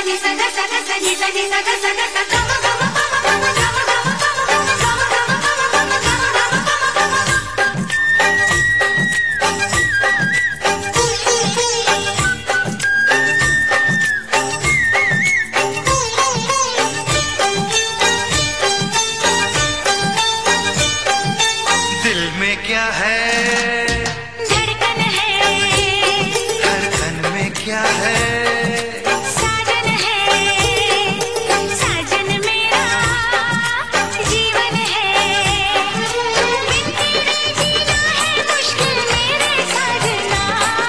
क्या है, धड़कन है, धड़कन में क्या है, साजन है, साजन मेरा जीवन है, बिन तेरे जीना है मुश्किल मेरे साजना।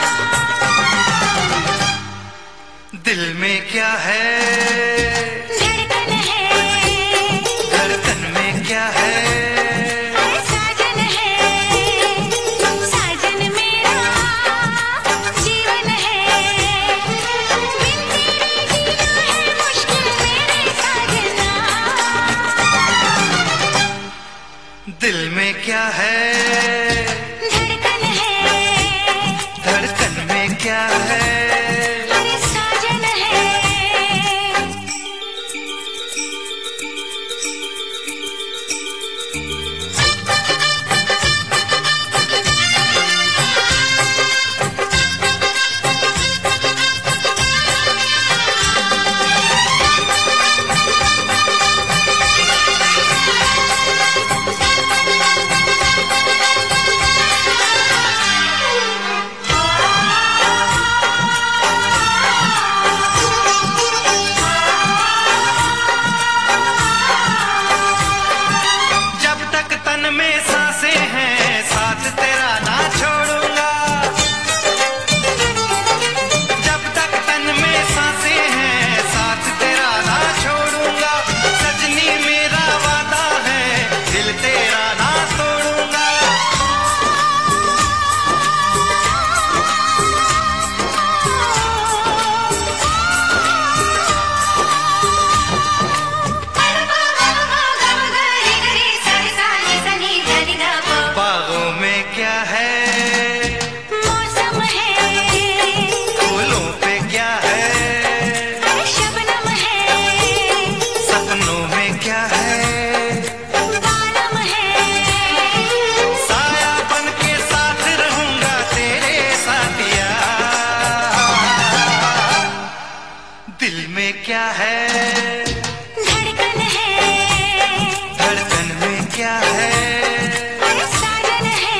दिल में क्या है, धड़कन है, धड़कन में क्या है, दिल में क्या है, धड़कन है, धड़कन में क्या है, अरे साजन है। दिल में क्या है, धड़कन है, धड़कन में क्या है, साजन है।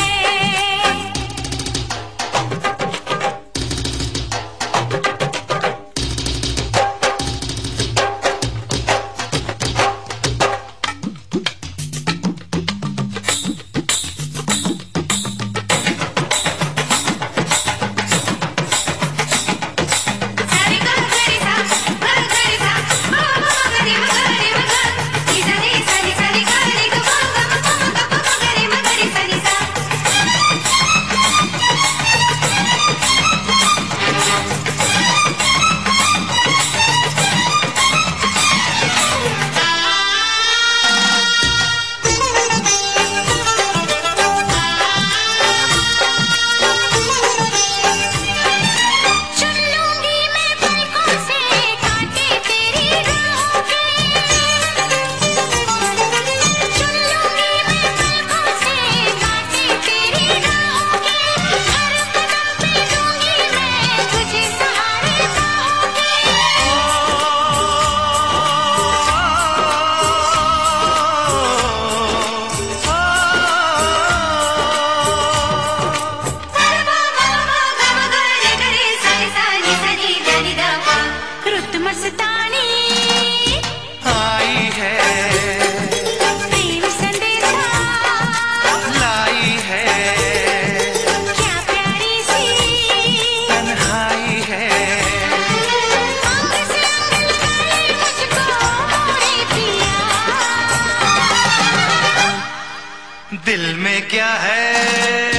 मस्तानी आई है, प्रेम संदेशा लाई है, क्या प्यारी सी तन्हाई है, आँख से आँख लगाए मुझको मोरे पिया। दिल में क्या है,